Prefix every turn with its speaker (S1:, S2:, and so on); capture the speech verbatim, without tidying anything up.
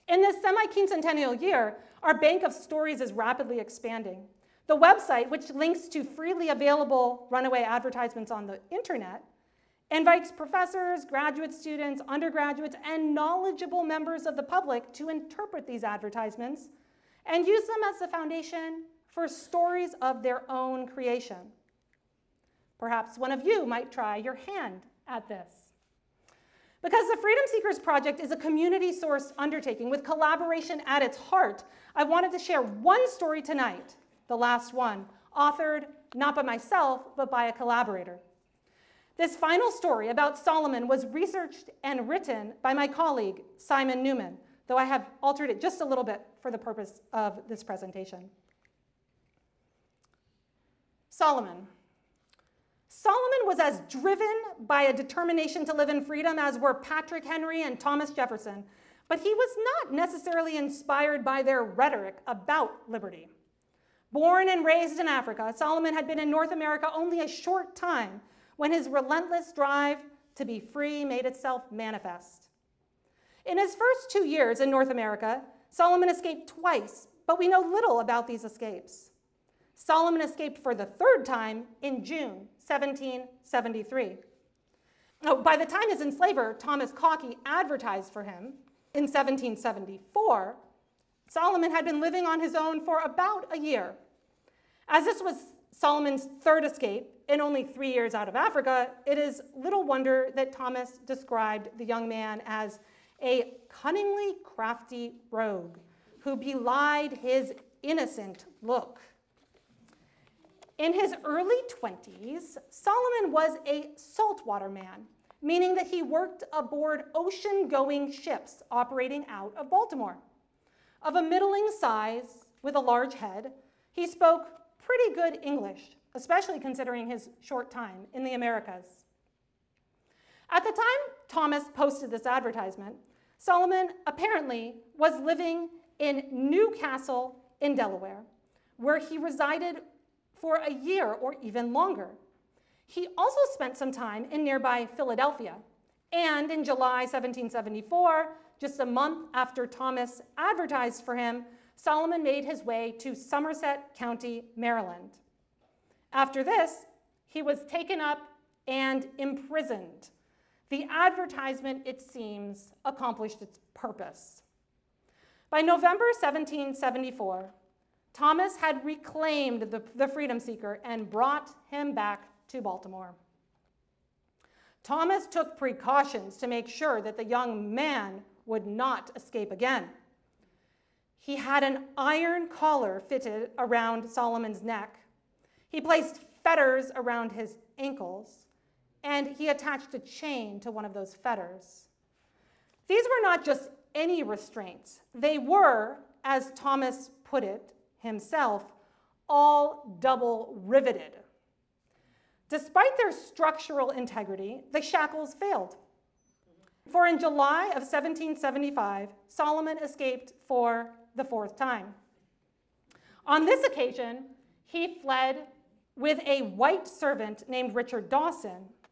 S1: In this semi-quincentennial year, our bank of stories is rapidly expanding. The website, which links to freely available runaway advertisements on the internet, invites professors, graduate students, undergraduates, and knowledgeable members of the public to interpret these advertisements and use them as the foundation for stories of their own creation. Perhaps one of you might try your hand at this. Because the Freedom Seekers Project is a community-sourced undertaking with collaboration at its heart, I wanted to share one story tonight, the last one, authored not by myself, but by a collaborator. This final story about Solomon was researched and written by my colleague, Simon Newman, though I have altered it just a little bit for the purpose of this presentation. Solomon. Solomon was as driven by a determination to live in freedom as were Patrick Henry and Thomas Jefferson, but he was not necessarily inspired by their rhetoric about liberty. Born and raised in Africa, Solomon had been in North America only a short time when his relentless drive to be free made itself manifest. In his first two years in North America, Solomon escaped twice, but we know little about these escapes. Solomon escaped for the third time in June seventeen seventy-three. Oh, by the time his enslaver, Thomas Cawkey, advertised for him in seventeen seventy-four, Solomon had been living on his own for about a year. As this was Solomon's third escape in only three years out of Africa, it is little wonder that Thomas described the young man as a cunningly crafty rogue who belied his innocent look. In his early twenties, Solomon was a saltwater man, meaning that he worked aboard ocean-going ships operating out of Baltimore. Of a middling size with a large head, he spoke pretty good English, especially considering his short time in the Americas. At the time Thomas posted this advertisement, Solomon apparently was living in Newcastle in Delaware, where he resided for a year or even longer. He also spent some time in nearby Philadelphia, and in July seventeen seventy-four, just a month after Thomas advertised for him, Solomon made his way to Somerset County, Maryland. After this, he was taken up and imprisoned. The advertisement, it seems, accomplished its purpose. By November seventeen seventy-four, Thomas had reclaimed the, the freedom seeker and brought him back to Baltimore. Thomas took precautions to make sure that the young man would not escape again. He had an iron collar fitted around Solomon's neck. He placed fetters around his ankles, and he attached a chain to one of those fetters. These were not just any restraints. They were, as Thomas put it himself, all double riveted. Despite their structural integrity, the shackles failed. For in July of seventeen seventy-five, Solomon escaped for the fourth time. On this occasion, he fled with a white servant named Richard Dawson,